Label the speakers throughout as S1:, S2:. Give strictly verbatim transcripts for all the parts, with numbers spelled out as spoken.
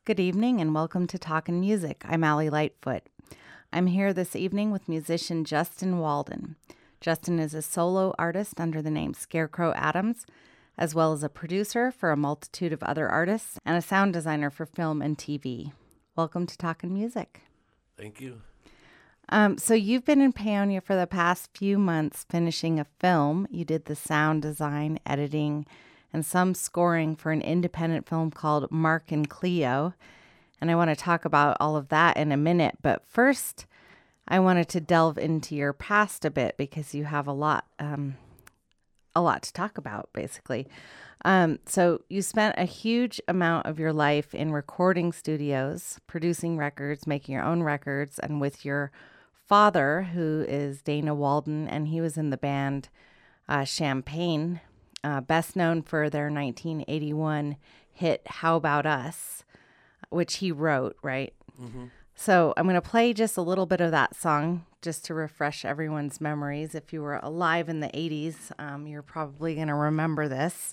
S1: Good evening and welcome to Talkin' Music. I'm Allie Lightfoot. I'm here this evening with musician Justin Walden. Justin is a solo artist under the name Scarecrow Adams, as well as a producer for a multitude of other artists and a sound designer for film and T V. Welcome to Talkin' Music.
S2: Thank you.
S1: Um, so you've been in Paonia for the past few months finishing a film. You did the sound design, editing, and some scoring for an independent film called Mark and Cleo. And I want to talk about all of that in a minute. But first, I wanted to delve into your past a bit because you have a lot, um, a lot to talk about, basically. Um, so you spent a huge amount of your life in recording studios, producing records, making your own records, and with your father, who is Dana Walden, and he was in the band uh, Champagne, uh, best known for their nineteen eighty-one hit How About Us, which he wrote, right?
S2: Mm-hmm.
S1: So I'm going to play just a little bit of that song just to refresh everyone's memories. If you were alive in the eighties, um, you're probably going to remember this.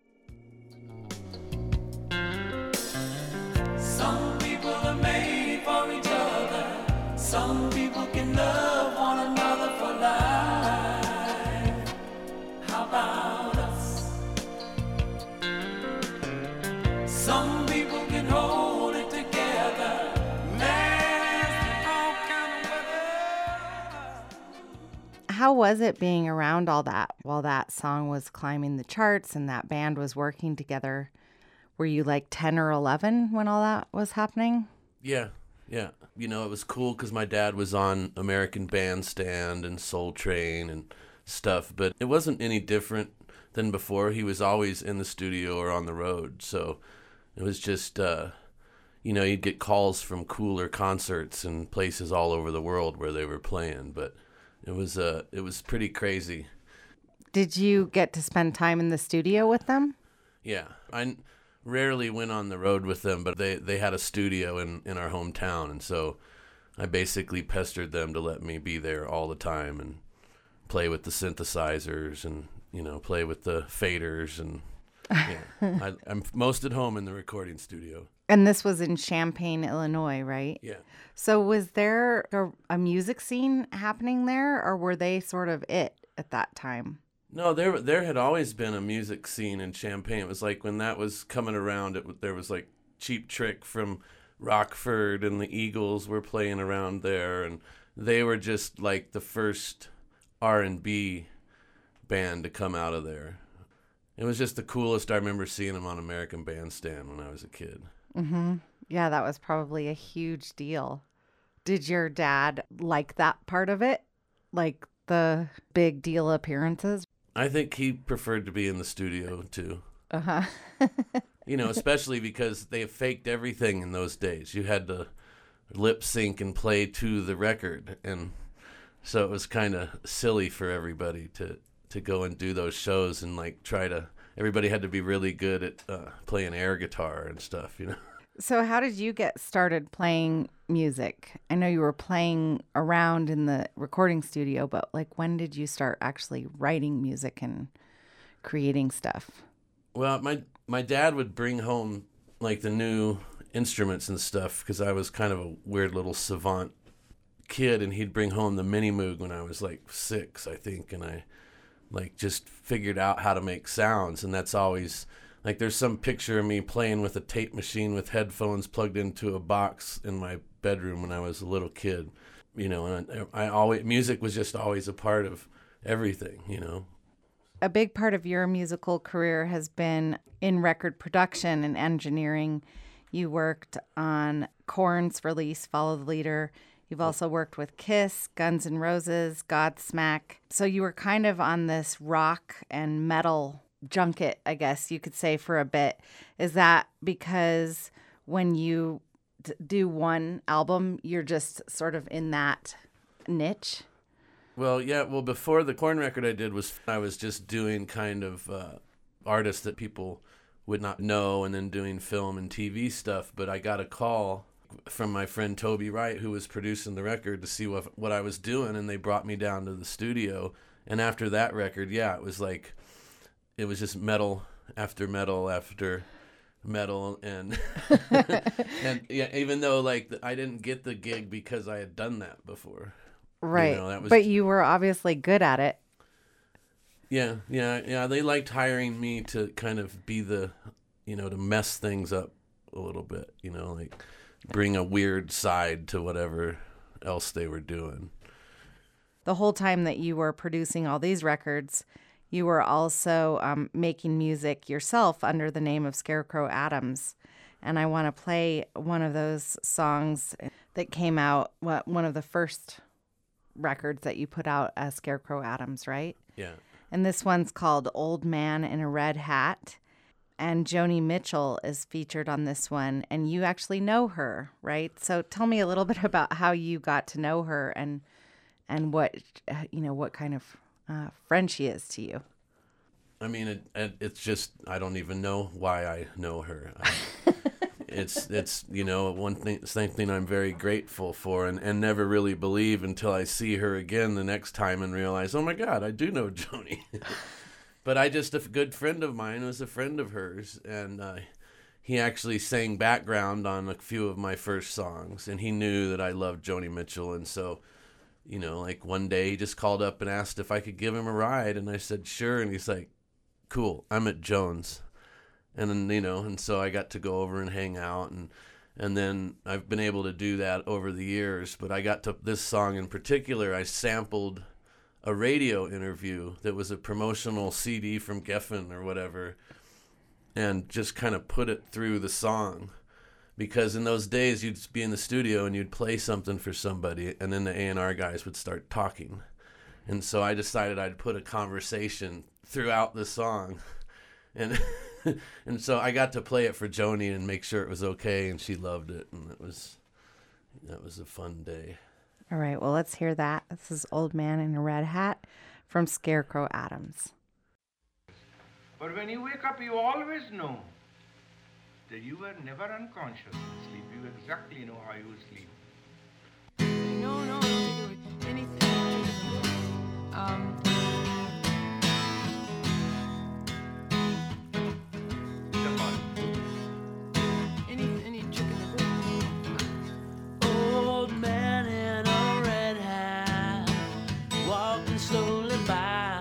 S3: Some people are made for each other. Some people can love one another for life. How about us? Some people can hold it together. Last all kind of weather.
S1: How was it being around all that while that song was climbing the charts and that band was working together? Were you like ten or eleven when all that was happening?
S2: Yeah, yeah. You know, it was cool because my dad was on American Bandstand and Soul Train and stuff, but it wasn't any different than before. He was always in the studio or on the road, so it was just, uh, you know, you'd get calls from cooler concerts and places all over the world where they were playing, but it was, uh, it was pretty crazy.
S1: Did you get to spend time in the studio with them?
S2: Yeah, I rarely went on the road with them, but they, they had a studio in, in our hometown, and so I basically pestered them to let me be there all the time and play with the synthesizers and, you know, play with the faders. And yeah, I, I'm most at home in the recording studio.
S1: And this was in Champaign, Illinois, right?
S2: Yeah.
S1: So was there a, a music scene happening there, or were they sort of it at that time?
S2: No, there there had always been a music scene in Champaign. It was like when that was coming around, it there was like Cheap Trick from Rockford and the Eagles were playing around there, and they were just like the first R and B band to come out of there. It was just the coolest. I remember seeing them on American Bandstand when I was a kid.
S1: Mm-hmm. Yeah, that was probably a huge deal. Did your dad like that part of it? Like the big deal appearances?
S2: I think he preferred to be in the studio, too.
S1: Uh-huh.
S2: You know, especially because they faked everything in those days. You had to lip sync and play to the record. And so it was kind of silly for everybody to, to go and do those shows and, like, try to... Everybody had to be really good at uh, playing air guitar and stuff, you know?
S1: So how did you get started playing music? I know you were playing around in the recording studio, but like when did you start actually writing music and creating stuff?
S2: Well, my my dad would bring home like the new instruments and stuff because I was kind of a weird little savant kid, and he'd bring home the Mini Moog when I was like six, I think, and I like just figured out how to make sounds, and that's always... Like, there's some picture of me playing with a tape machine with headphones plugged into a box in my bedroom when I was a little kid, you know, and I, I always, music was just always a part of everything, you know.
S1: A big part of your musical career has been in record production and engineering. You worked on Korn's release, Follow the Leader. You've also worked with Kiss, Guns N' Roses, Godsmack. So you were kind of on this rock and metal junket, I guess you could say, for a bit. Is that because when you d- do one album, you're just sort of in that niche?
S2: Well, yeah, well, before the Korn record I did was, I was just doing kind of uh, artists that people would not know and then doing film and T V stuff. But I got a call from my friend Toby Wright, who was producing the record, to see what, what I was doing, and they brought me down to the studio. And after that record, yeah, it was like, it was just metal after metal after metal and and yeah, even though like the, I didn't get the gig because I had done that before.
S1: Right.
S2: You know, that was,
S1: but you were obviously good at it.
S2: Yeah, yeah, yeah. They liked hiring me to kind of be the, you know, to mess things up a little bit, you know, like bring a weird side to whatever else they were doing.
S1: The whole time that you were producing all these records, you were also um, making music yourself under the name of Scarecrow Adams. And I want to play one of those songs that came out, what, one of the first records that you put out as Scarecrow Adams, right?
S2: Yeah.
S1: And this one's called Old Man in a Red Hat. And Joni Mitchell is featured on this one. And you actually know her, right? So tell me a little bit about how you got to know her and and what, you know, what kind of uh, friend she is to you.
S2: I mean, it, it, it's just, I don't even know why I know her. I, it's, it's you know, one thing, same thing I'm very grateful for and, and never really believe until I see her again the next time and realize, oh my God, I do know Joni. But I just, a good friend of mine was a friend of hers, and uh, he actually sang background on a few of my first songs, and he knew that I loved Joni Mitchell, and so, you know, like one day he just called up and asked if I could give him a ride, and I said, sure, and he's like, cool, I'm at Jones. And then, you know, and so I got to go over and hang out, and and then I've been able to do that over the years, but I got to this song in particular, I sampled a radio interview that was a promotional C D from Geffen or whatever, and just kind of put it through the song. Because in those days, you'd be in the studio and you'd play something for somebody, and then the A and R guys would start talking. And so I decided I'd put a conversation throughout the song. And and so I got to play it for Joni and make sure it was okay, and she loved it. And it was, that was a fun day.
S1: All right, well, let's hear that. This is Old Man in a Red Hat from Scarecrow Adams.
S4: But when you wake up, you always know that you were never unconscious in sleep. You exactly know how you were sleeping.
S5: No, no, no, anything. Um, any, any trick in the book.
S3: Old man in a red hat, walking slowly by.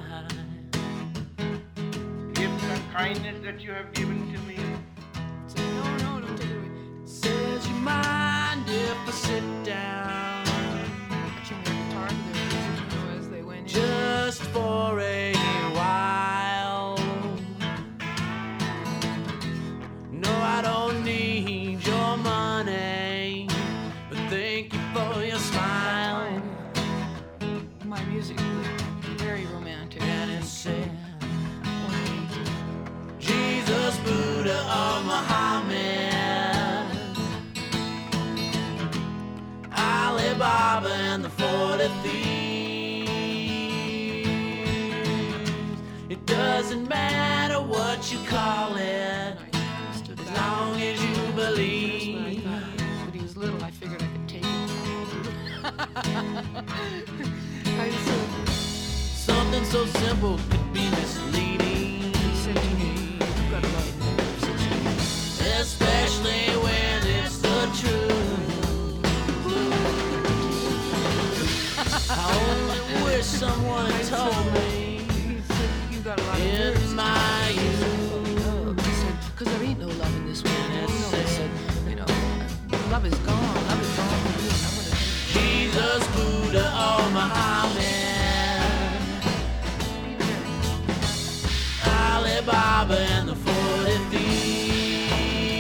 S4: Gifts and kindness that you have given to me.
S5: Say, no, no, don't take it away.
S3: Says you mind if I sit down
S5: Touching their guitar to their music, you know, as they went in.
S3: just for a while? No, I don't need your money, but thank you for your smile.
S5: My music was very romantic.
S3: And it said, Jesus, Buddha, or Muhammad, Alibaba and the forty thieves. It doesn't matter what you call it,
S5: Stood
S3: as
S5: back.
S3: long as you
S5: When I
S3: believe.
S5: thought, when he was little, I figured I could take him. I said,
S3: Something so simple could be misleading,
S5: he said to me, "You've got a lot of nerves."
S3: especially when it's the truth. I only wish someone had told me
S5: He said, "You got a lot of
S3: in
S5: nerves."
S3: my youth.
S5: He said, "'Cause there ain't no love in this world." No, no. He said, "You know, love is gone. Love is gone from you. I'm gonna
S3: Jesus, Buddha, or Muhammad, Alibaba and the forty thieves.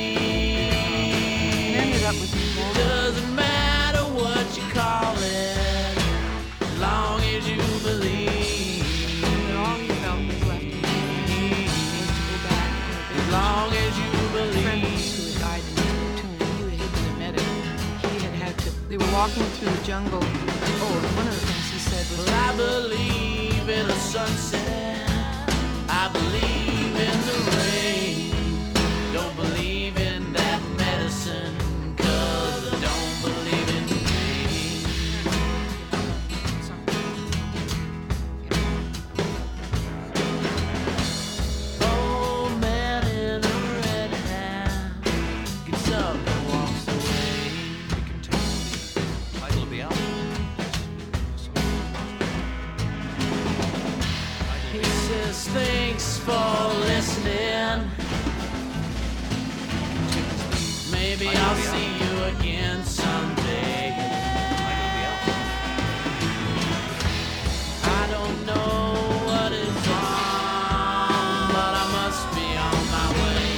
S5: ended up with you more.
S3: Doesn't matter what you call it, as long as you believe.
S5: And all he felt was left to me was to go back.
S3: As long as you
S5: A friend
S3: believe.
S5: who had died in this platoon, he had been a medic. He had had to. They were walking through the jungle. Oh, and one of the things he said was,
S3: Well, I believe in a sunset. I believe in the rain. Don't believe in that medicine, 'cause I don't believe in pain. Old man in a red hat, for listening. Maybe I'll see you again someday. I don't know what is wrong, but I must be on my way.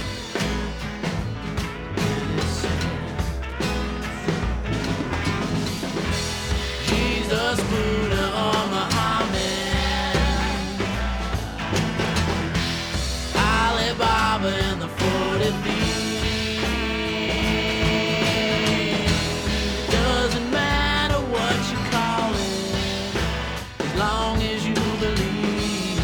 S3: Jesus, Buddha, or Muhammad, Alibaba and the forty thieves. Doesn't matter what you call it, as long as you believe.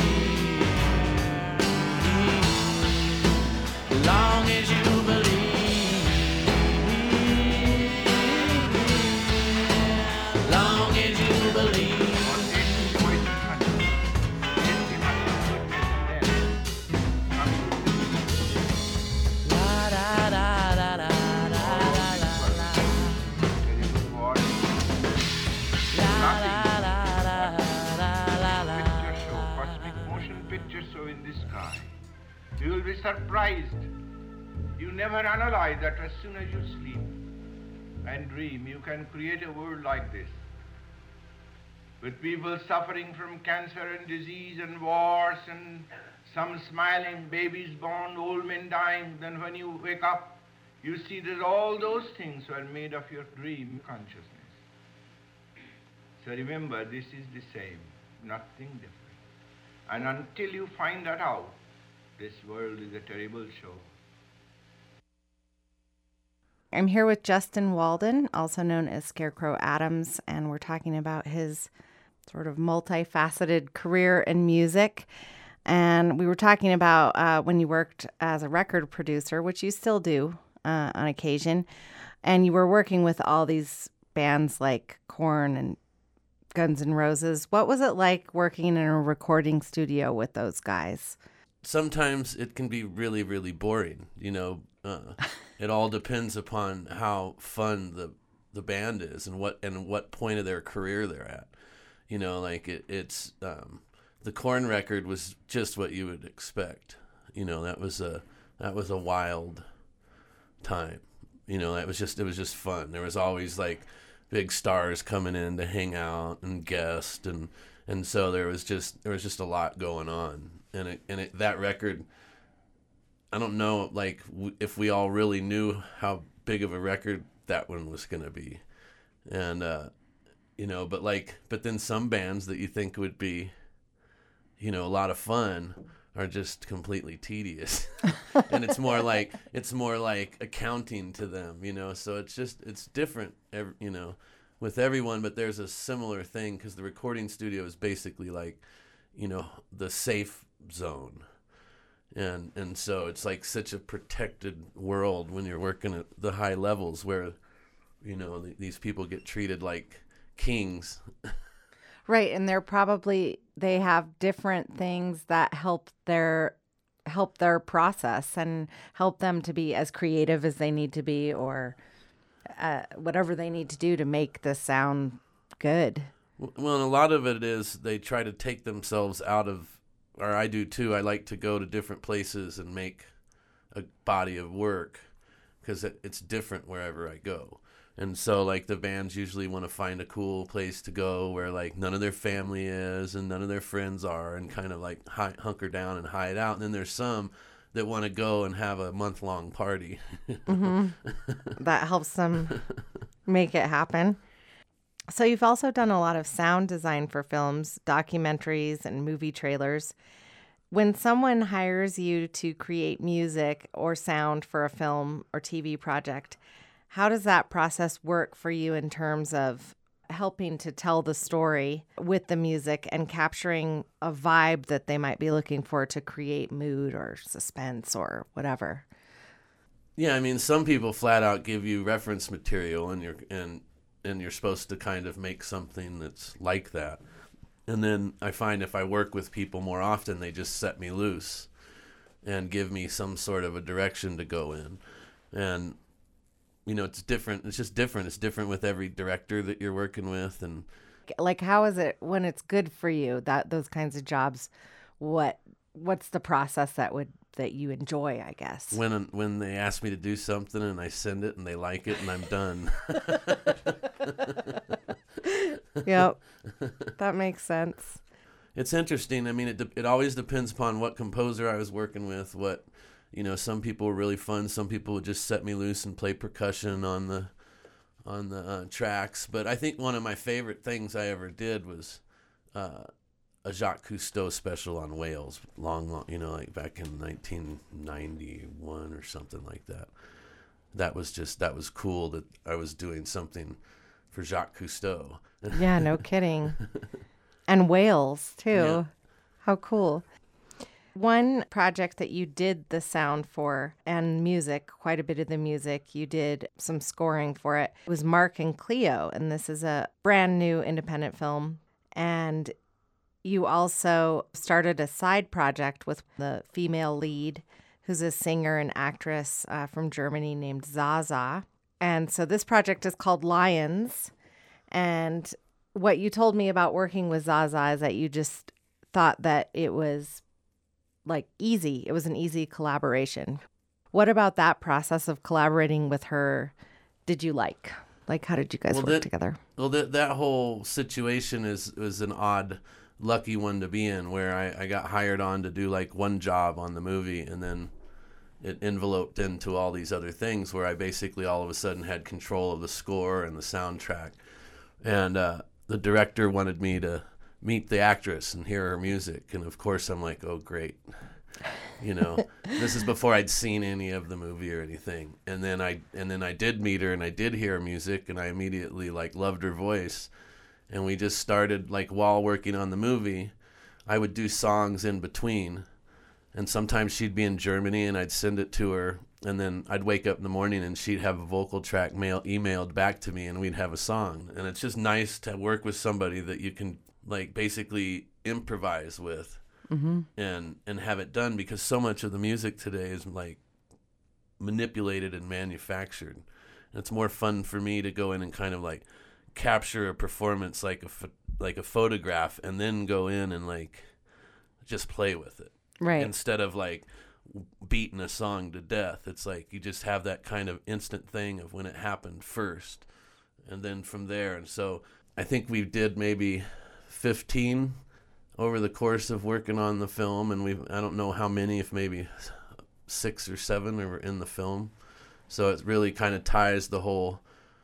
S3: As long as you believe. As long as you believe. La da da da da da da la la. La la la la la la la.
S4: Picture show, cosmic motion picture show in the sky. You will be surprised. You never analyze that as soon as you sleep and dream, you can create a world like this. With people suffering from cancer and disease and wars and some smiling, babies born, old men dying. Then when you wake up, you see that all those things were made of your dream consciousness. So remember, this is the same, nothing different. And until you find that out, this world is a terrible show.
S1: I'm here with Justin Walden, also known as Scarecrow Adams, and we're talking about his sort of multifaceted career in music. And we were talking about uh, when you worked as a record producer, which you still do uh, on occasion, and you were working with all these bands like Korn and Guns N' Roses. What was it like working in a recording studio with those guys?
S2: Sometimes it can be really, really boring. You know, uh, it all depends upon how fun the the band is and what and what point of their career they're at. You know, like it, it's um, the Korn record was just what you would expect. You know, that was a that was a wild time. You know, that was just it was just fun. There was always like big stars coming in to hang out and guest, and and so there was just there was just a lot going on. And it, and it, that record, I don't know, like, w- if we all really knew how big of a record that one was going to be. And, uh, you know, but, like, but then some bands that you think would be, you know, a lot of fun are just completely tedious. And it's more like, it's more like accounting to them, you know, so it's just, it's different, every, you know, with everyone, but there's a similar thing because the recording studio is basically like, you know, the safe zone. And and so it's like such a protected world when you're working at the high levels where, you know, th- these people get treated like kings.
S1: Right, and they're probably they have different things that help their help their process and help them to be as creative as they need to be, or uh, whatever they need to do to make the sound good.
S2: Well, and a lot of it is they try to take themselves out of, or I do too. I like to go to different places and make a body of work because it, it's different wherever I go. And so, like, the bands usually want to find a cool place to go where, like, none of their family is and none of their friends are, and kind of, like, hi- hunker down and hide out. And then there's some that want to go and have a month-long party.
S1: Mm-hmm. That helps them make it happen. So you've also done a lot of sound design for films, documentaries, and movie trailers. When someone hires you to create music or sound for a film or T V project, how does that process work for you in terms of helping to tell the story with the music and capturing a vibe that they might be looking for to create mood or suspense or whatever?
S2: Yeah, I mean, some people flat out give you reference material and you're and and you're supposed to kind of make something that's like that. And then I find if I work with people more often, they just set me loose and give me some sort of a direction to go in. And, you know, it's different. It's just different. It's different with every director that you're working with. And
S1: like, how is it when it's good for you, that those kinds of jobs? What what's the process that would that you enjoy, I guess?
S2: When when they ask me to do something and I send it and they like it and I'm done.
S1: Yep, that makes sense.
S2: It's interesting. I mean, it de- it always depends upon what composer I was working with. What, you know, some people were really fun. Some people would just set me loose and play percussion on the on the uh, tracks. But I think one of my favorite things I ever did was uh, a Jacques Cousteau special on whales. Long, long, you know, like back in nineteen ninety-one or something like that. That was just that was cool that I was doing something for Jacques Cousteau.
S1: Yeah, no kidding. And whales, too.
S2: Yeah.
S1: How cool. One project that you did the sound for and music, quite a bit of the music, you did some scoring for it, it was Mark and Cleo. And this is a brand new independent film. And you also started a side project with the female lead, who's a singer and actress uh, from Germany named Zaza. And so this project is called Lions. And what you told me about working with Zaza is that you just thought that it was like easy. It was an easy collaboration. What about that process of collaborating with her did you like? Like, how did you guys
S2: well,
S1: work
S2: that,
S1: together?
S2: Well, that that whole situation is was an odd, lucky one to be in, where I, I got hired on to do like one job on the movie, and then it enveloped into all these other things where I basically all of a sudden had control of the score and the soundtrack. And uh, the director wanted me to meet the actress and hear her music. And of course I'm like, oh, great. You know, this is before I'd seen any of the movie or anything. And then I and then I did meet her and I did hear her music, and I immediately like loved her voice. And we just started like while working on the movie, I would do songs in between. And sometimes she'd be in Germany and I'd send it to her, and then I'd wake up in the morning and she'd have a vocal track mail emailed back to me, and we'd have a song. And it's just nice to work with somebody that you can like basically improvise with. Mm-hmm. and and have it done, because so much of the music today is like manipulated and manufactured. And it's more fun for me to go in and kind of like capture a performance like a ph- like a photograph, and then go in and like just play with it.
S1: Right.
S2: Instead of like beating a song to death. It's like you just have that kind of instant thing of when it happened first, and then from there. And so I think we did maybe fifteen over the course of working on the film, and we I don't know how many, if maybe six or seven are in the film. So it really kind of ties the whole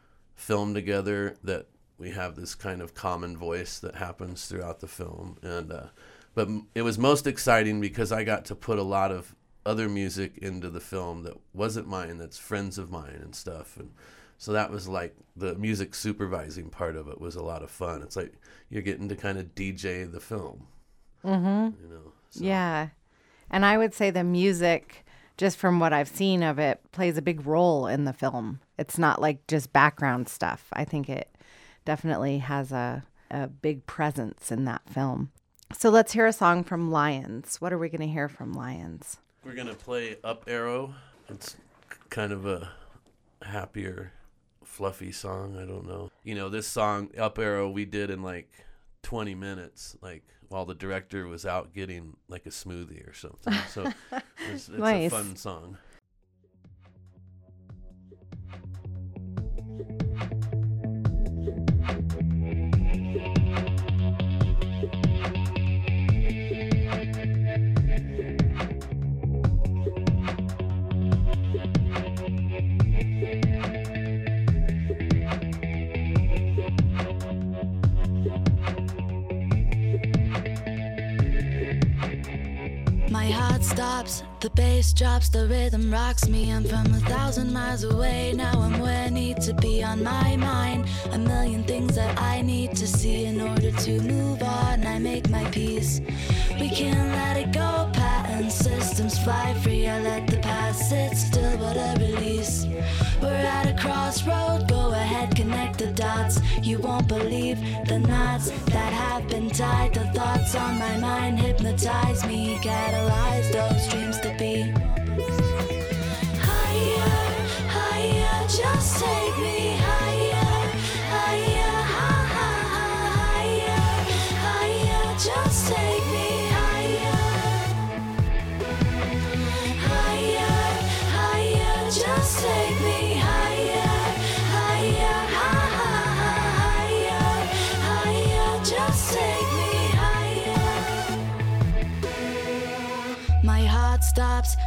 S2: film together, that we have this kind of common voice that happens throughout the film. And uh, but it was most exciting because I got to put a lot of other music into the film that wasn't mine, that's friends of mine and stuff. And so that was like the music supervising part of it was a lot of fun. It's like you're getting to kind of D J the film. Mm-hmm. You know. So.
S1: Yeah. And I would say the music, just from what I've seen of it, plays a big role in the film. It's not like just background stuff. I think it definitely has a, a big presence in that film. So let's hear a song from Lions. What are we going to hear from Lions?
S2: We're going to play Up Arrow. It's kind of a happier, fluffy song. I don't know. You know, this song, Up Arrow, we did in like twenty minutes, like while the director was out getting like a smoothie or something. So it's, it's
S1: nice.
S2: A fun song.
S6: My heart stops, the bass drops, the rhythm rocks me. I'm from a thousand miles away, now I'm where I need to be. On my mind, a million things that I need to see. In order to move on, I make my peace. We can't let it go, patent systems fly free. I let the past sit still, but I release. We're at a crossroad, go ahead, connect the dots. You won't believe the knots that have been tied. The thoughts on my mind hypnotize me, catalyze those dreams to be. Higher, higher, just take me higher, higher, higher, higher, just take me higher.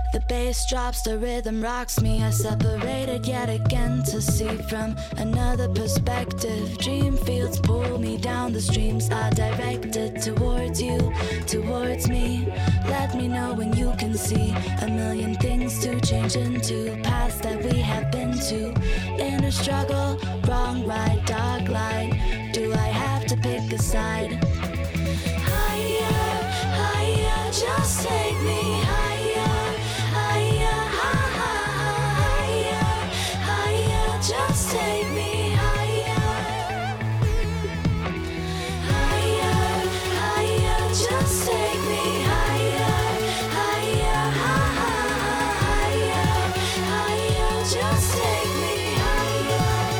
S6: The bass drops, the rhythm rocks me. I separated yet again to see from another perspective. Dream fields pull me down, the streams are directed towards you, towards me. Let me know when you can see a million things to change into, paths that we have been to. Inner struggle, wrong, right, dark light. Do I have to pick a side? Higher, higher, just take me higher, higher, higher, higher, just take me higher, higher, higher, just take me higher, higher, higher, higher, just take me higher.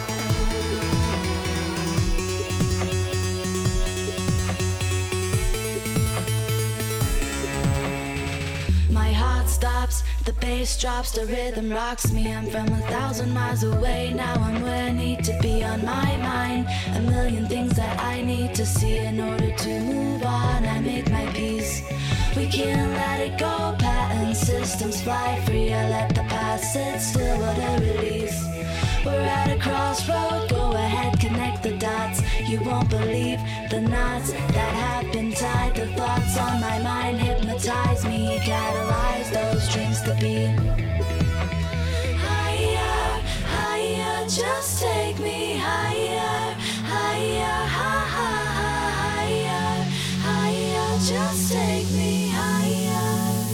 S6: My heart stops, the bass drops, the rhythm rocks me. I'm from a thousand miles away, now I'm where I need to be on my mind. A million things that I need to see in order to move on. I make my peace. We can't let it go, patent systems fly free. I let the past sit still, what a release. We're at a crossroad, go ahead, connect the dots. You won't believe the knots that have been tied. The thoughts on my mind hypnotize me, catalyze those dreams to be. Higher, higher, just take me higher, higher, higher, higher, just take me higher.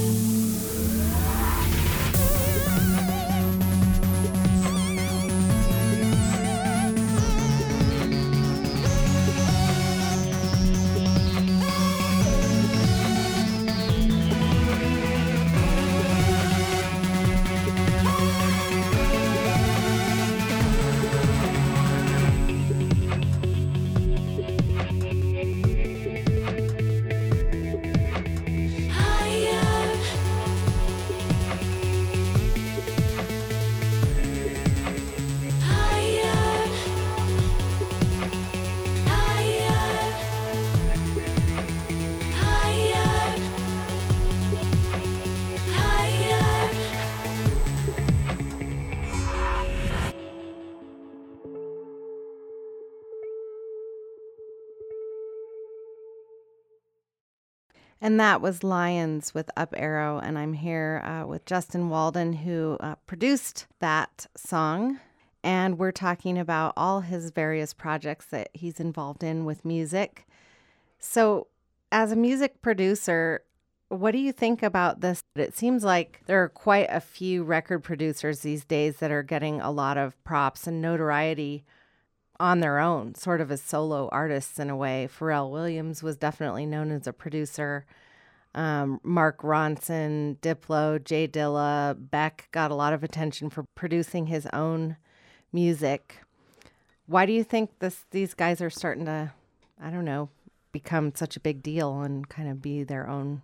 S1: And that was Lions with Up Arrow. And I'm here uh, with Justin Walden, who uh, produced that song. And we're talking about all his various projects that he's involved in with music. So as a music producer, what do you think about this? It seems like there are quite a few record producers these days that are getting a lot of props and notoriety on their own, sort of as solo artists in a way. Pharrell Williams was definitely known as a producer. Um, Mark Ronson, Diplo, Jay Dilla, Beck got a lot of attention for producing his own music. Why do you think this these guys are starting to, I don't know, become such a big deal and kind of be their own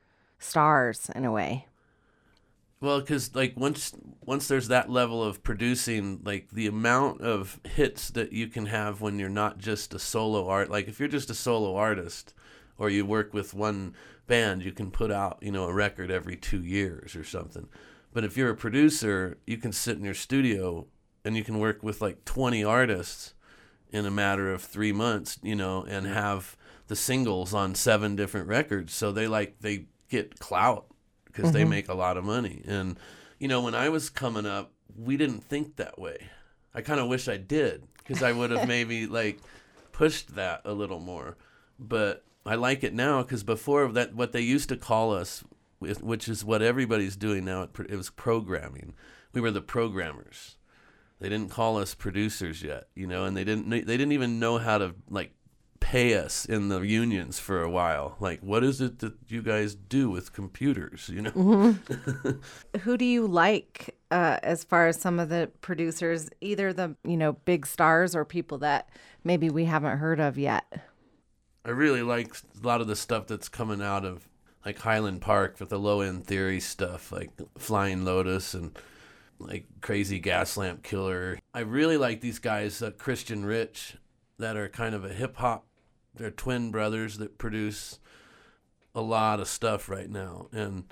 S1: stars in a way?
S2: Well, because like once once there's that level of producing, like the amount of hits that you can have when you're not just a solo art, like if you're just a solo artist or you work with one band, you can put out, you know, a record every two years or something. But if you're a producer, you can sit in your studio and you can work with like twenty artists in a matter of three months, you know, and have the singles on seven different records. So they like they get clout. Because mm-hmm. they make a lot of money. And, you know, when I was coming up, we didn't think that way. I kind of wish I did, because I would have maybe, like, pushed that a little more. But I like it now, because before that, what they used to call us, which is what everybody's doing now, it was programming. We were the programmers. They didn't call us producers yet, you know, and they didn't they didn't even know how to, like, pay us in the unions for a while. Like, what is it that you guys do with computers, you know?
S1: Mm-hmm. Who do you like uh, as far as some of the producers, either the, you know, big stars or people that maybe we haven't heard of yet?
S2: I really like a lot of the stuff that's coming out of, like, Highland Park with the low-end theory stuff, like Flying Lotus and, like, Crazy Gas Lamp Killer. I really like these guys, uh, Christian Rich, that are kind of a hip-hop. They're twin brothers that produce a lot of stuff right now. And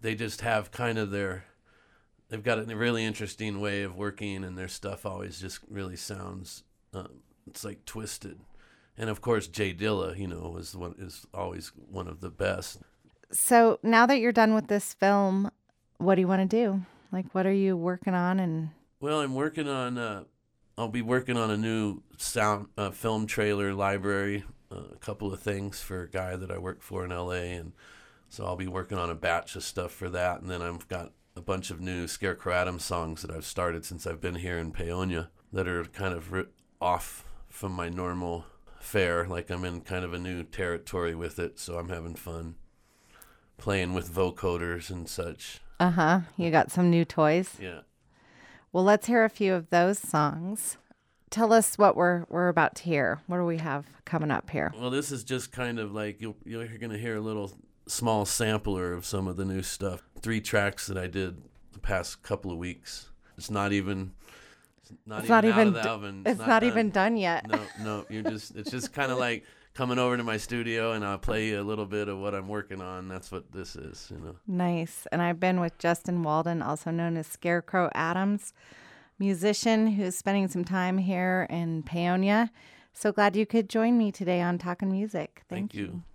S2: they just have kind of their, they've got a really interesting way of working, and their stuff always just really sounds, um, it's like twisted. And of course, Jay Dilla, you know, is one is always one of the best.
S1: So now that you're done with this film, what do you want to do? Like, what are you working on? And
S2: Well, I'm working on, uh, I'll be working on a new sound uh, film trailer library, uh, a couple of things for a guy that I work for in L A, and so I'll be working on a batch of stuff for that. And then I've got a bunch of new Scarecrow Adams songs that I've started since I've been here in Paonia that are kind of ri- off from my normal fare. Like, I'm in kind of a new territory with it, so I'm having fun playing with vocoders and such.
S1: uh-huh, you got some new toys.
S2: Yeah.
S1: Well, let's hear a few of those songs. Tell us what we're we're about to hear. What do we have coming up here?
S2: Well, this is just kind of like, you'll, you're going to hear a little small sampler of some of the new stuff. Three tracks that I did the past couple of weeks. It's not even, it's not
S1: It's
S2: even
S1: not
S2: out
S1: even
S2: of the
S1: d-
S2: oven.
S1: It's not even done yet.
S2: No, no, you're just, it's just kind of like coming over to my studio and I'll play you a little bit of what I'm working on. That's what this is, you know.
S1: Nice. And I've been with Justin Walden, also known as Scarecrow Adams, musician who's spending some time here in Paonia. So glad you could join me today on Talkin' Music. Thank,
S2: Thank you.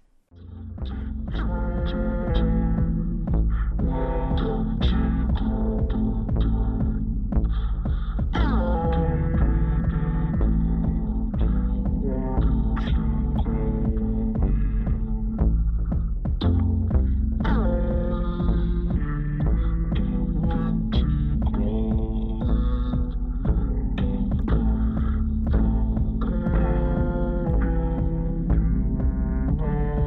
S6: Thank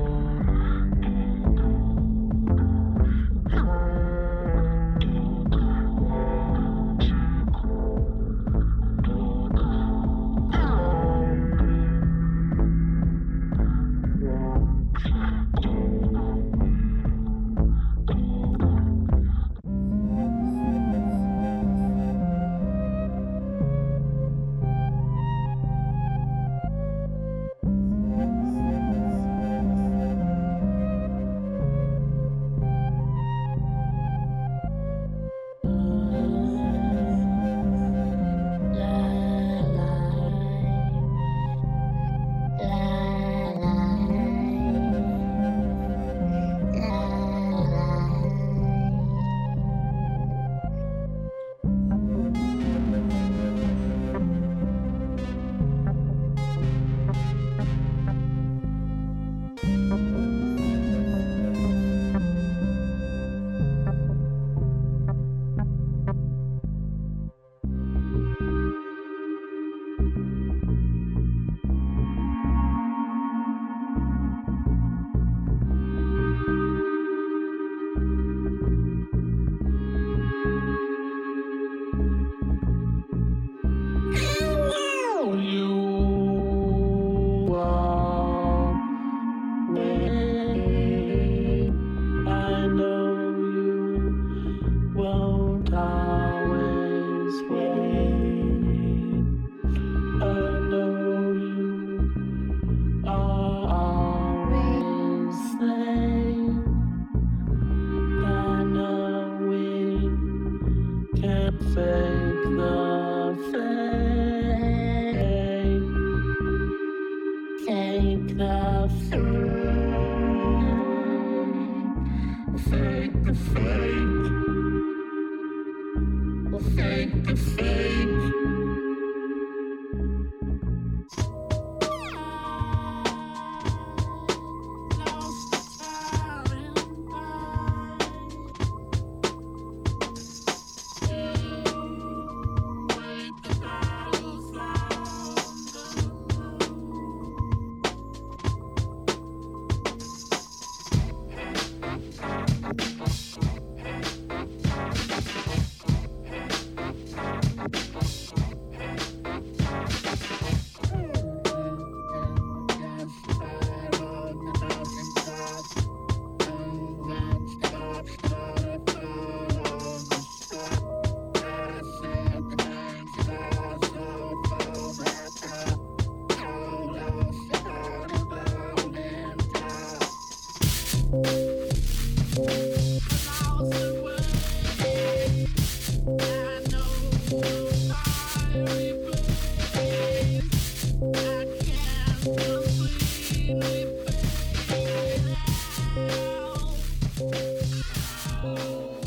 S6: Thank you.